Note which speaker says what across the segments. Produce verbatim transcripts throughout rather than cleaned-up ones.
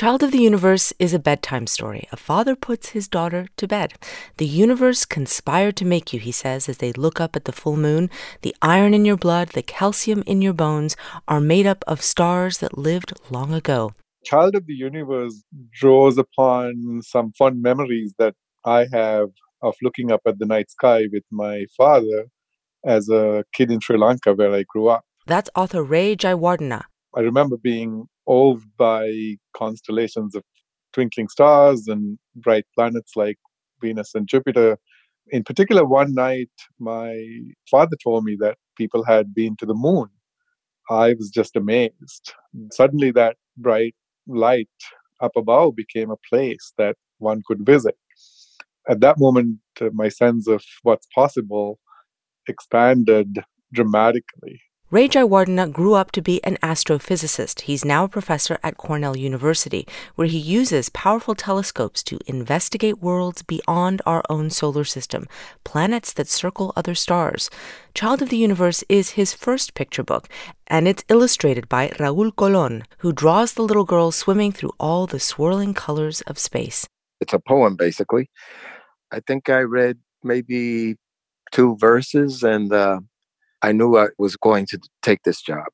Speaker 1: Child of the Universe is a bedtime story. A father puts his daughter to bed. The universe conspired to make you, he says, as they look up at the full moon. The iron in your blood, the calcium in your bones are made up of stars that lived long ago.
Speaker 2: Child of the Universe draws upon some fond memories that I have of looking up at the night sky with my father as a kid in Sri Lanka where I grew up.
Speaker 1: That's author Ray Jayawardena.
Speaker 2: I remember being awed by constellations of twinkling stars and bright planets like Venus and Jupiter. In particular, one night, my father told me that people had been to the moon. I was just amazed. Suddenly, that bright light up above became a place that one could visit. At that moment, uh, my sense of what's possible expanded dramatically.
Speaker 1: Ray Jayawardena grew up to be an astrophysicist. He's now a professor at Cornell University, where he uses powerful telescopes to investigate worlds beyond our own solar system, planets that circle other stars. Child of the Universe is his first picture book, and it's illustrated by Raul Colon, who draws the little girl swimming through all the swirling colors of space.
Speaker 3: It's a poem, basically. I think I read maybe two verses, and uh, I knew I was going to take this job.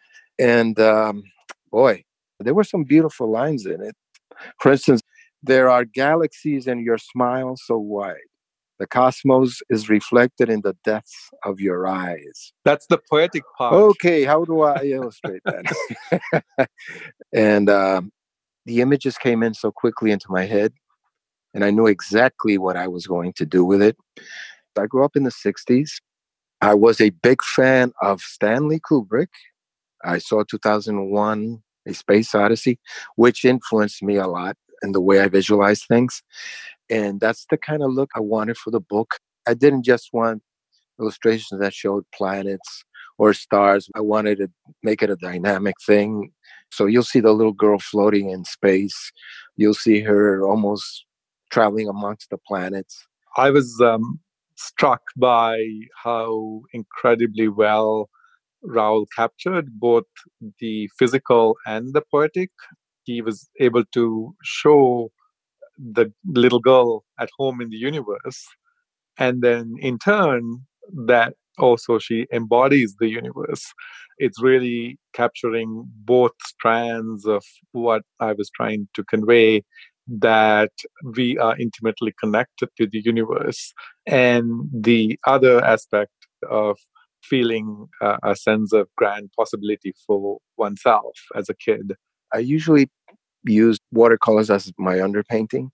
Speaker 3: And um, boy, there were some beautiful lines in it. For instance, there are galaxies in your smile so wide. The cosmos is reflected in the depths of your eyes.
Speaker 2: That's the poetic part.
Speaker 3: Okay, how do I illustrate that? And um, the images came in so quickly into my head, and I knew exactly what I was going to do with it. I grew up in the sixties. I was a big fan of Stanley Kubrick. I saw two thousand one, A Space Odyssey, which influenced me a lot in the way I visualize things. And that's the kind of look I wanted for the book. I didn't just want illustrations that showed planets or stars. I wanted to make it a dynamic thing. So you'll see the little girl floating in space. You'll see her almost traveling amongst the planets.
Speaker 2: I was um, struck by how incredibly well Raul captured both the physical and the poetic. He was able to show the little girl at home in the universe, and then in turn, that also she embodies the universe. It's really capturing both strands of what I was trying to convey, that we are intimately connected to the universe, and the other aspect of feeling uh, a sense of grand possibility for oneself as a kid.
Speaker 3: I usually use watercolors as my underpainting,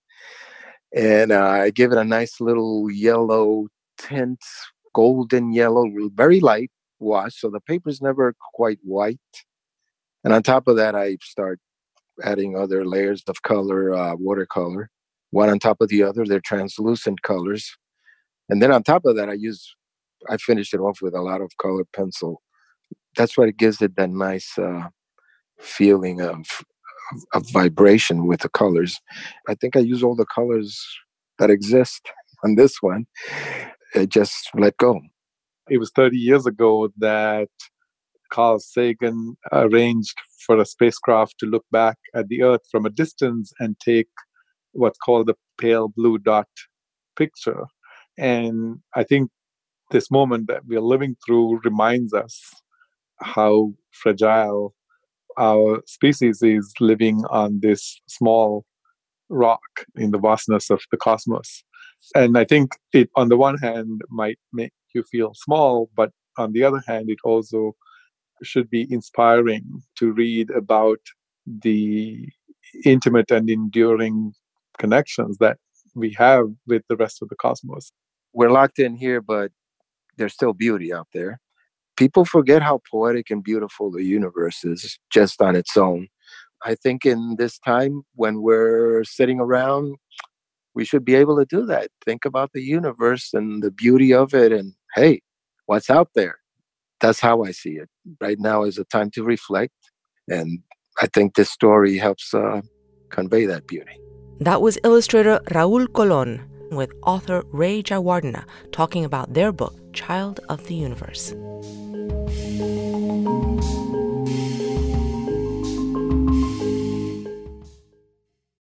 Speaker 3: and uh, I give it a nice little yellow tint, golden yellow, very light wash, so the paper's never quite white. And on top of that, I start adding other layers of color, uh, watercolor, one on top of the other. They're translucent colors. And then on top of that, I use, I finish it off with a lot of colored pencil. That's what it gives it that nice uh, feeling of, of, of vibration with the colors. I think I use all the colors that exist on this one. I just let go.
Speaker 2: It was thirty years ago that Carl Sagan arranged for a spacecraft to look back at the Earth from a distance and take what's called the pale blue dot picture. And I think this moment that we're living through reminds us how fragile our species is living on this small rock in the vastness of the cosmos. And I think it, on the one hand, might make you feel small, but on the other hand, it also should be inspiring to read about the intimate and enduring connections that we have with the rest of the cosmos.
Speaker 3: We're locked in here, but there's still beauty out there. People forget how poetic and beautiful the universe is just on its own. I think in this time when we're sitting around, we should be able to do that. Think about the universe and the beauty of it, and hey, what's out there? That's how I see it. Right now is a time to reflect, and I think this story helps uh, convey that beauty.
Speaker 1: That was illustrator Raul Colon with author Ray Jayawardena talking about their book, Child of the Universe.